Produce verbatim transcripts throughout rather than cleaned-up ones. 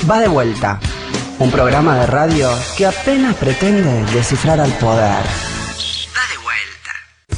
Va de vuelta, un programa de radio que apenas pretende descifrar al poder. Va de vuelta.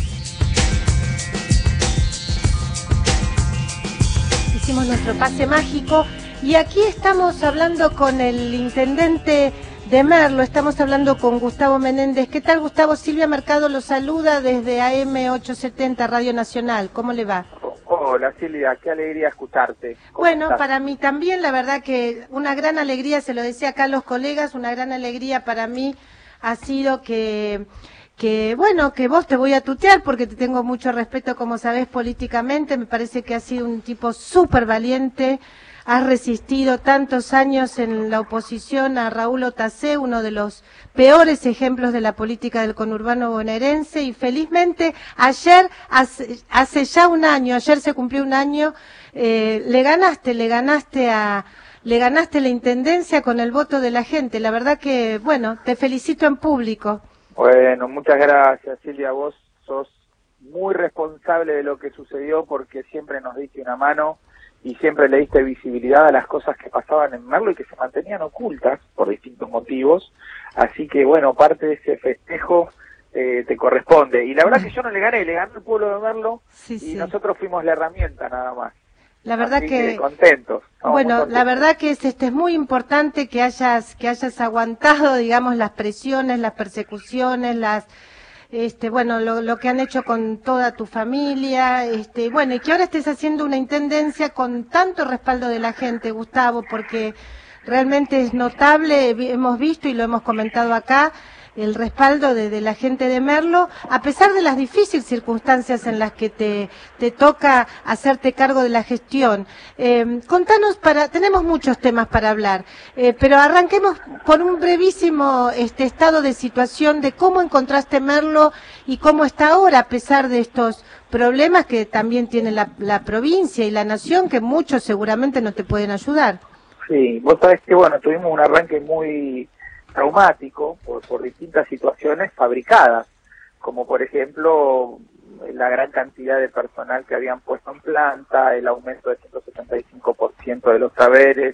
Hicimos nuestro pase mágico y aquí estamos hablando con el intendente de Merlo, estamos hablando con Gustavo Menéndez. ¿Qué tal, Gustavo? Silvia Mercado lo saluda desde A M ochocientos setenta Radio Nacional. ¿Cómo le va? Hola Silvia, qué alegría escucharte. Bueno, estás? Para mí también, la verdad que una gran alegría, se lo decía acá a los colegas, una gran alegría para mí ha sido que, que bueno, que vos te voy a tutear porque te tengo mucho respeto, como sabés, políticamente. Me parece que has sido un tipo súper valiente. Has resistido tantos años en la oposición a Raúl Otacé, uno de los peores ejemplos de la política del conurbano bonaerense, y felizmente ayer, hace, hace ya un año, ayer se cumplió un año, eh, le ganaste, le ganaste a, le ganaste la intendencia con el voto de la gente. La verdad que, bueno, te felicito en público. Bueno, muchas gracias Silvia, vos sos muy responsable de lo que sucedió porque siempre nos diste una mano y siempre le diste visibilidad a las cosas que pasaban en Merlo y que se mantenían ocultas por distintos motivos, así que bueno, parte de ese festejo eh, te corresponde, y la verdad que yo no le gané, le ganó el pueblo de Merlo, sí, y sí. Nosotros fuimos la herramienta nada más. La verdad así que, que contentos. Bueno, contentos. La verdad que es, este, es muy importante que hayas, que hayas aguantado, digamos, las presiones, las persecuciones, las... Este, bueno, lo, lo que han hecho con toda tu familia, este, bueno, y que ahora estés haciendo una intendencia con tanto respaldo de la gente, Gustavo, porque realmente es notable, hemos visto y lo hemos comentado acá, el respaldo de, de la gente de Merlo, a pesar de las difíciles circunstancias en las que te, te toca hacerte cargo de la gestión. Eh, contanos, para, tenemos muchos temas para hablar, eh, pero arranquemos por un brevísimo este, estado de situación de cómo encontraste Merlo y cómo está ahora, a pesar de estos problemas que también tiene la, la provincia y la nación, que muchos seguramente no te pueden ayudar. Sí, vos sabés que, bueno, tuvimos un arranque muy traumático por, por distintas situaciones fabricadas, como por ejemplo la gran cantidad de personal que habían puesto en planta, el aumento de ciento setenta y cinco por ciento de los saberes,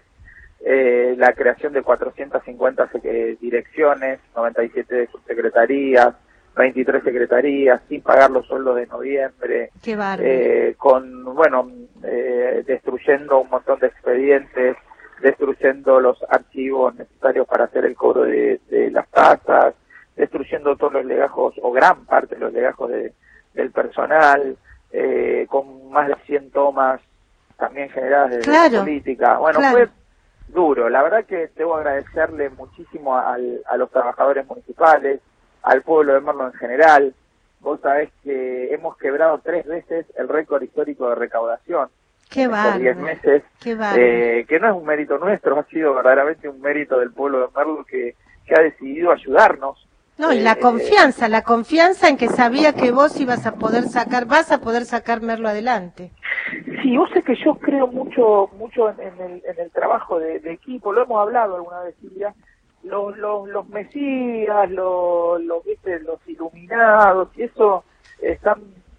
eh, la creación de cuatrocientas cincuenta eh, direcciones, noventa y siete subsecretarías, veintitrés secretarías, sin pagar los sueldos de noviembre, Qué bárbaro. eh, con, bueno, eh, destruyendo un montón de expedientes, destruyendo los archivos necesarios para hacer el cobro de, de las tasas, destruyendo todos los legajos, o gran parte de los legajos de, del personal, eh, con más de cien tomas también generadas desde claro, la política. Bueno, claro. Fue duro. La verdad que debo agradecerle muchísimo al, a los trabajadores municipales, al pueblo de Merlo en general. Vos sabés que hemos quebrado tres veces el récord histórico de recaudación. Qué por diez meses, Qué eh, que no es un mérito nuestro, ha sido verdaderamente un mérito del pueblo de Merlo que, que ha decidido ayudarnos. No, y la eh, confianza, la confianza en que sabía que vos ibas a poder sacar, vas a poder sacar Merlo adelante. Sí, vos sabés que yo creo mucho mucho en, en, el, en el trabajo de, de equipo, lo hemos hablado alguna vez, Silvia, los, los, los mesías, los, los, ¿viste? Los iluminados, y eso están,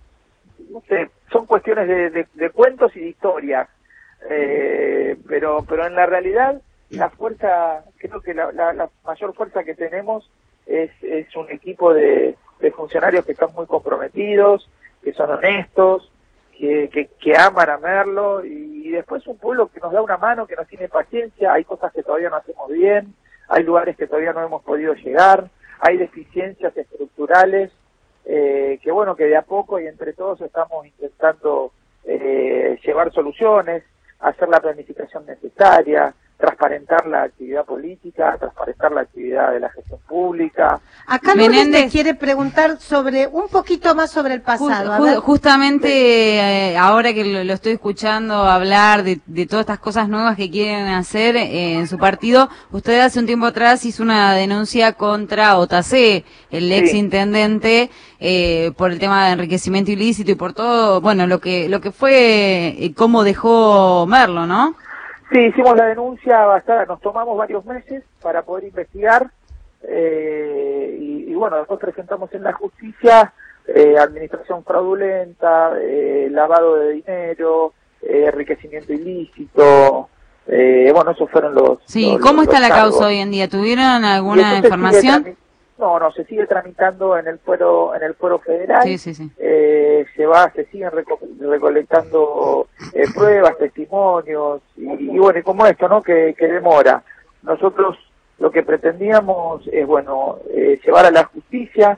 no sé, son cuestiones de, de, de cuentos y de historias, eh, pero pero en la realidad la fuerza, creo que la, la, la mayor fuerza que tenemos es, es un equipo de, de funcionarios que están muy comprometidos, que son honestos, que, que, que aman a Merlo, y, y después un pueblo que nos da una mano, que nos tiene paciencia. Hay cosas que todavía no hacemos bien, hay lugares que todavía no hemos podido llegar, hay deficiencias estructurales, Eh, que bueno, que de a poco y entre todos estamos intentando eh, llevar soluciones, hacer la planificación necesaria, transparentar la actividad política, transparentar la actividad de la gestión pública. Acá Menéndez te quiere preguntar sobre un poquito más sobre el pasado. Just, ju justamente eh, ahora que lo, lo estoy escuchando hablar de, de todas estas cosas nuevas que quieren hacer eh, en su partido, usted hace un tiempo atrás hizo una denuncia contra Otacé, el ex sí. intendente, eh, por el tema de enriquecimiento ilícito y por todo, bueno, lo que lo que fue, eh, cómo dejó Merlo, ¿no? Sí, hicimos la denuncia basada, nos tomamos varios meses para poder investigar, eh, y, y bueno, después presentamos en la justicia eh, administración fraudulenta, eh, lavado de dinero, eh, enriquecimiento ilícito, Eh, bueno, esos fueron los... Sí, los, ¿cómo los, está los la cargos. causa hoy en día? ¿Tuvieron alguna información? No, no, se sigue tramitando en el fuero, en el fuero federal. Sí, sí, sí. Eh, se va, se siguen reco recolectando eh, pruebas, testimonios, y, y bueno, y como esto, ¿no? Que, que demora. Nosotros lo que pretendíamos es, bueno, eh, llevar a la justicia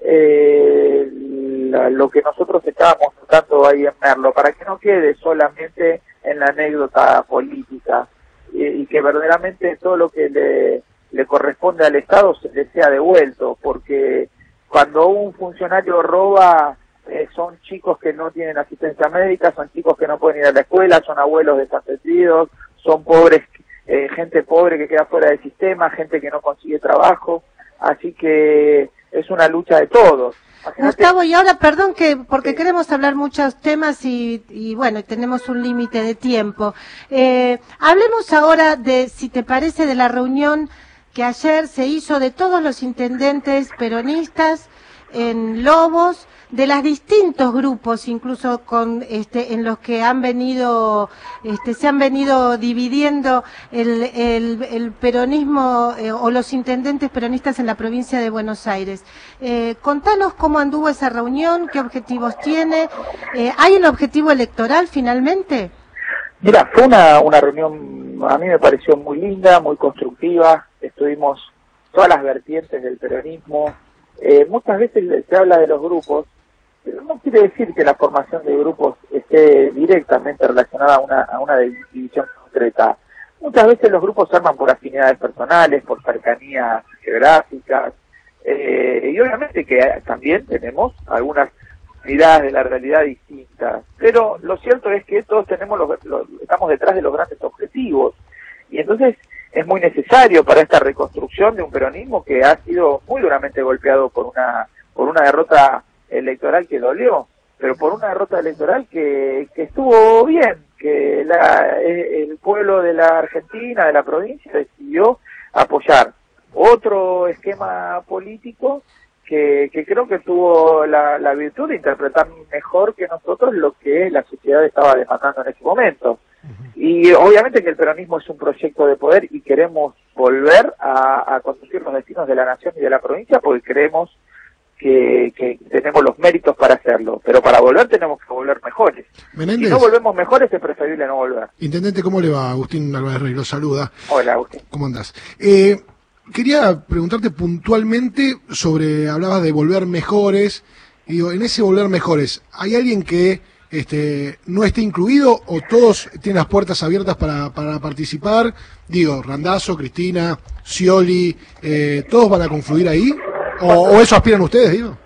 eh, la, lo que nosotros estábamos tratando ahí en Merlo, para que no quede solamente en la anécdota política, y, y que verdaderamente todo lo que le le corresponde al Estado se le sea devuelto, porque cuando un funcionario roba, eh, son chicos que no tienen asistencia médica, son chicos que no pueden ir a la escuela, son abuelos desatendidos, son pobres, eh, gente pobre que queda fuera del sistema, gente que no consigue trabajo, así que es una lucha de todos. Imagínate. Gustavo, y ahora, perdón, que porque Sí. queremos hablar muchos temas y, y bueno, tenemos un límite de tiempo. Eh, hablemos ahora de, si te parece, de la reunión que ayer se hizo de todos los intendentes peronistas en Lobos, de los distintos grupos, incluso con este en los que han venido, este se han venido dividiendo el, el, el peronismo eh, o los intendentes peronistas en la provincia de Buenos Aires. Eh, contanos cómo anduvo esa reunión, qué objetivos tiene. Eh, ¿Hay un objetivo electoral finalmente? Mira, fue una, una reunión, a mí me pareció muy linda, muy constructiva, estuvimos todas las vertientes del peronismo. Eh, muchas veces se habla de los grupos, pero no quiere decir que la formación de grupos esté directamente relacionada a una, a una división concreta. Muchas veces los grupos se arman por afinidades personales, por cercanías geográficas, eh, y obviamente que también tenemos algunas miradas de la realidad distintas, pero lo cierto es que todos tenemos los, los, estamos detrás de los grandes objetivos, y entonces es muy necesario para esta reconstrucción de un peronismo que ha sido muy duramente golpeado por una por una derrota electoral que dolió, pero por una derrota electoral que, que estuvo bien, que la, el pueblo de la Argentina, de la provincia, decidió apoyar otro esquema político que, que creo que tuvo la, la virtud de interpretar mejor que nosotros lo que la sociedad estaba demandando en ese momento. Y obviamente que el peronismo es un proyecto de poder y queremos volver a, a conducir los destinos de la nación y de la provincia porque creemos que, que tenemos los méritos para hacerlo, pero para volver tenemos que volver mejores. Menéndez. Si no volvemos mejores es preferible no volver. Intendente, ¿cómo le va? Agustín Álvarez Rey, lo saluda. Hola, Agustín. ¿Cómo andás? Eh, quería preguntarte puntualmente sobre, hablabas de volver mejores, y digo, en ese volver mejores, ¿hay alguien que este no esté incluido o todos tienen las puertas abiertas para, para participar? Digo, Randazzo, Cristina, Scioli, eh, ¿todos van a confluir ahí? ¿O, o eso aspiran ustedes, digo?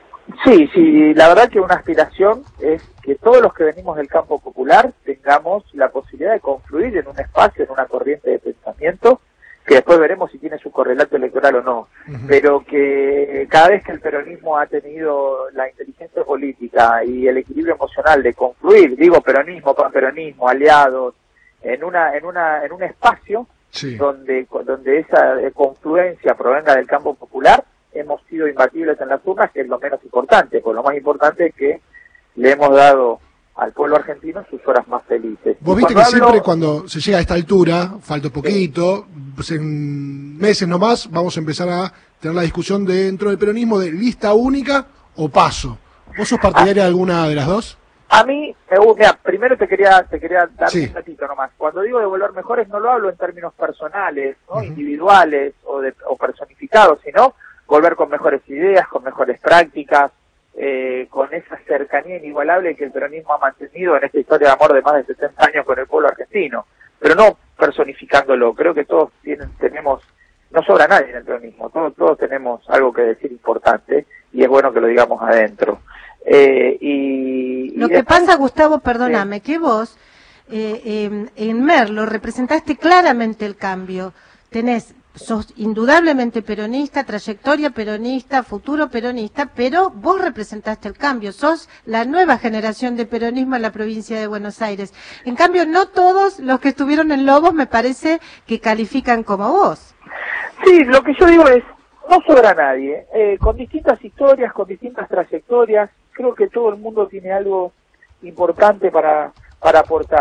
Sí, sí, la verdad que una aspiración es que todos los que venimos del campo popular tengamos la posibilidad de confluir en un espacio, en una corriente de pensamiento, que después veremos si tiene su correlato electoral o no, uh-huh. Pero que cada vez que el peronismo ha tenido la inteligencia política y el equilibrio emocional de confluir, digo peronismo, panperonismo, aliados, en una en una en un espacio sí. donde donde esa confluencia provenga del campo popular, hemos sido imbatibles en las urnas, que es lo menos importante, porque lo más importante es que le hemos dado al pueblo argentino sus horas más felices. Vos viste que hablo... siempre cuando se llega a esta altura, falta poquito, sí. pues en meses nomás vamos a empezar a tener la discusión de, dentro del peronismo de lista única o paso. ¿Vos sos partidaria de alguna de las dos? A mí, mira, primero te quería te quería dar sí. un ratito nomás. Cuando digo de volver mejores no lo hablo en términos personales, ¿no? Uh-huh. individuales o, de, o personificados, sino volver con mejores ideas, con mejores prácticas, eh, con esa cercanía inigualable que el peronismo ha mantenido en esta historia de amor de más de setenta años con el pueblo argentino, pero no personificándolo. Creo que todos tienen, tenemos, no sobra nadie en el peronismo, todos, todos tenemos algo que decir importante y es bueno que lo digamos adentro. Eh, y, lo y que después, pasa, Gustavo, perdóname, sí. que vos eh, eh, en Merlo representaste claramente el cambio. Tenés sos indudablemente peronista, trayectoria peronista, futuro peronista, pero vos representaste el cambio, sos la nueva generación de peronismo en la provincia de Buenos Aires. En cambio, no todos los que estuvieron en Lobos me parece que califican como vos. Sí, lo que yo digo es, no sobra nadie, eh, con distintas historias, con distintas trayectorias, creo que todo el mundo tiene algo importante para, para aportar.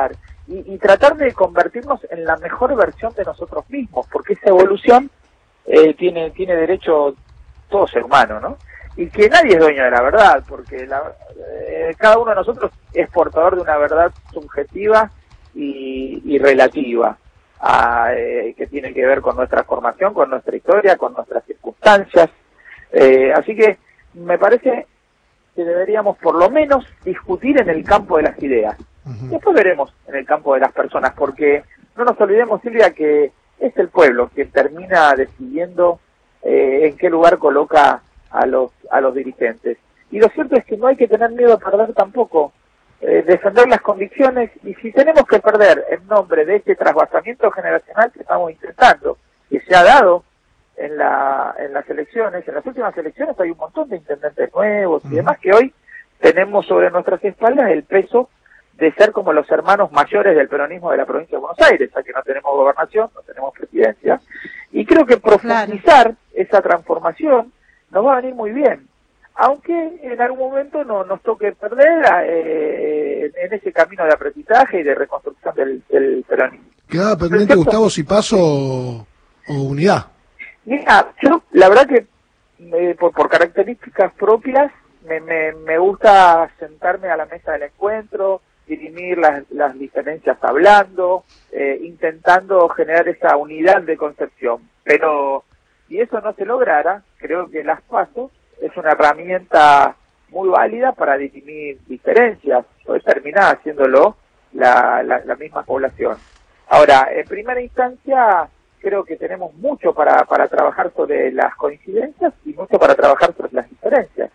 y, y tratar de convertirnos en la mejor versión de nosotros mismos, porque esa evolución eh, tiene tiene derecho todo ser humano, ¿no? Y que nadie es dueño de la verdad, porque la, eh, cada uno de nosotros es portador de una verdad subjetiva y, y relativa, a, eh, que tiene que ver con nuestra formación, con nuestra historia, con nuestras circunstancias. Eh, así que me parece que deberíamos por lo menos discutir en el campo de las ideas. Uh-huh. Después veremos en el campo de las personas, porque no nos olvidemos, Silvia, que es el pueblo quien termina decidiendo eh, en qué lugar coloca a los a los dirigentes. Y lo cierto es que no hay que tener miedo a perder tampoco, eh, defender las convicciones, y si tenemos que perder en nombre de este trasvasamiento generacional que estamos intentando, que se ha dado en la en las elecciones, en las últimas elecciones hay un montón de intendentes nuevos y demás que hoy tenemos sobre nuestras espaldas el peso de ser como los hermanos mayores del peronismo de la provincia de Buenos Aires, ya que no tenemos gobernación, no tenemos presidencia, y creo que profundizar claro. esa transformación nos va a venir muy bien, aunque en algún momento no nos toque perder eh, en ese camino de aprendizaje y de reconstrucción del, del peronismo. ¿Quedaba pendiente, Gustavo, si paso o, o unidad? Mira, yo la verdad que eh, por, por características propias me, me, me gusta sentarme a la mesa del encuentro, dirimir las, las diferencias hablando, eh, intentando generar esa unidad de concepción, pero si eso no se lograra, creo que las PASO es una herramienta muy válida para dirimir diferencias, puede terminar haciéndolo la, la, la misma población. Ahora, en primera instancia, creo que tenemos mucho para, para trabajar sobre las coincidencias y mucho para trabajar sobre las diferencias.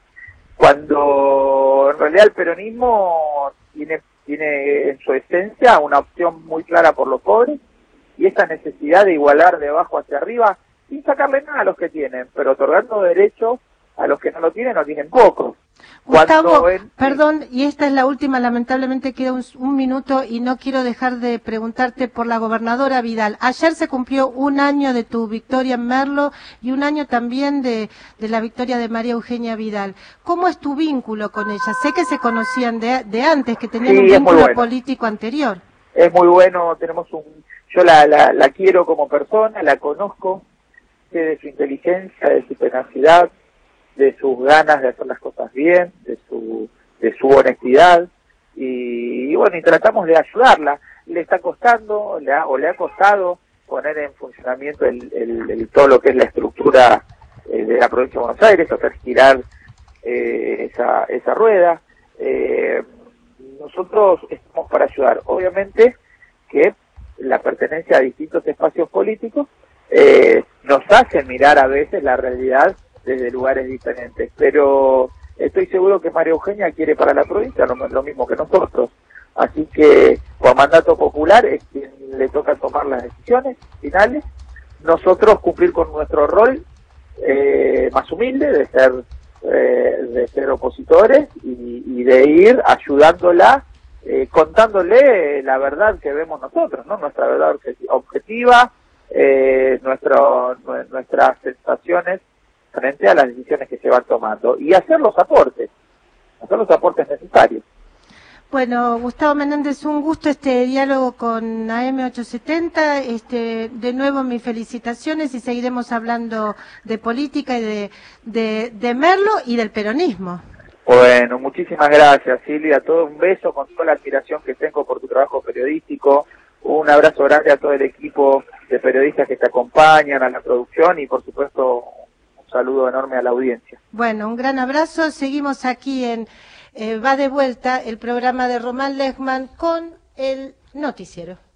Cuando en realidad el peronismo tiene, tiene en su esencia una opción muy clara por los pobres y esa necesidad de igualar de abajo hacia arriba, sin sacarle nada a los que tienen, pero otorgando derechos a los que no lo tienen, no tienen pocos. Gustavo, en... perdón, y esta es la última, lamentablemente queda un, un minuto y no quiero dejar de preguntarte por la gobernadora Vidal. Ayer se cumplió un año de tu victoria en Merlo y un año también de, de la victoria de María Eugenia Vidal. ¿Cómo es tu vínculo con ella? Sé que se conocían de, de antes, que tenían sí, un vínculo bueno. político anterior. Es muy bueno, tenemos un... Yo la, la, la quiero como persona, la conozco, sé de su inteligencia, de su tenacidad, de sus ganas de hacer las cosas bien, de su de su honestidad, y, y bueno, y tratamos de ayudarla. Le está costando, le ha, o le ha costado poner en funcionamiento el, el, el todo lo que es la estructura eh, de la provincia de Buenos Aires, hacer girar eh, esa, esa rueda. Eh, nosotros estamos para ayudar. Obviamente que la pertenencia a distintos espacios políticos eh, nos hace mirar a veces la realidad desde lugares diferentes, pero estoy seguro que María Eugenia quiere para la provincia lo, lo mismo que nosotros, así que con mandato popular es quien le toca tomar las decisiones finales, nosotros cumplir con nuestro rol eh, más humilde de ser eh, de ser opositores y, y de ir ayudándola, eh, contándole la verdad que vemos nosotros, ¿no? Nuestra verdad objetiva, eh, nuestro, nuestras sensaciones frente a las decisiones que se van tomando y hacer los aportes, hacer los aportes necesarios. Bueno, Gustavo Menéndez, un gusto este diálogo con A M ochocientos setenta, este, de nuevo mis felicitaciones y seguiremos hablando de política y de, de, de Merlo y del peronismo. Bueno, muchísimas gracias, Silvia, todo un beso con toda la admiración que tengo por tu trabajo periodístico, un abrazo grande a todo el equipo de periodistas que te acompañan, a la producción y por supuesto saludo enorme a la audiencia. Bueno, un gran abrazo. Seguimos aquí en eh, Va de Vuelta, el programa de Román Lechman con el noticiero.